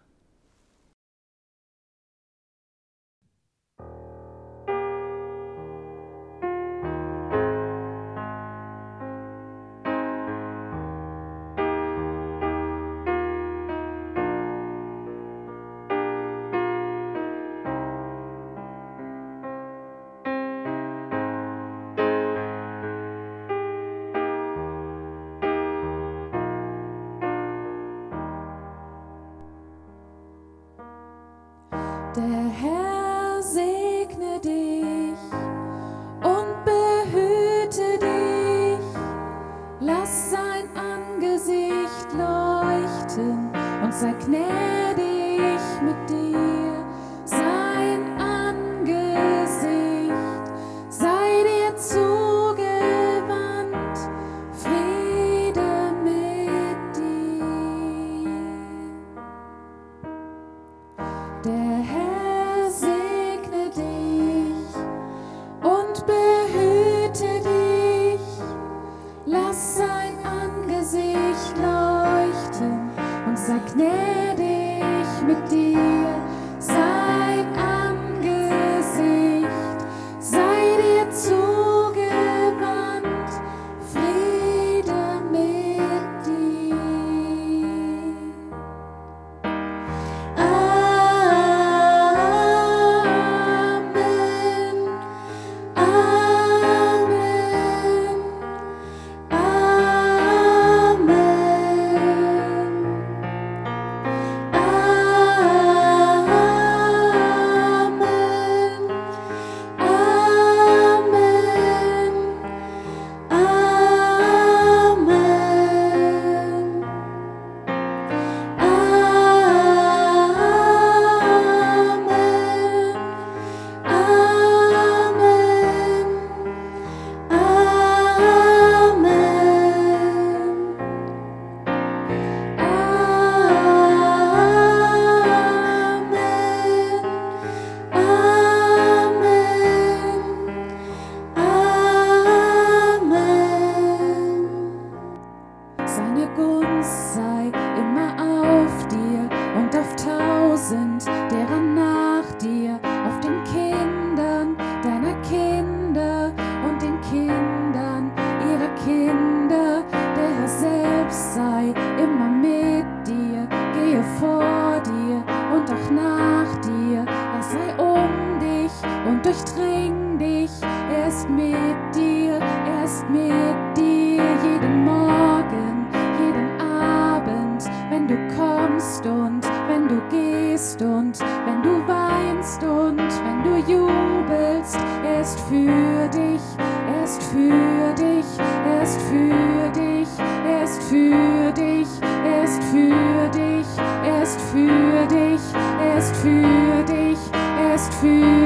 dich, er ist mit dir, er ist mit dir jeden Morgen, jeden Abend, wenn du kommst und wenn du gehst und wenn du weinst und wenn du jubelst, er ist für dich, er ist für dich, er ist für dich, er ist für dich, er ist für dich, er ist für dich, er ist für dich, er ist für dich.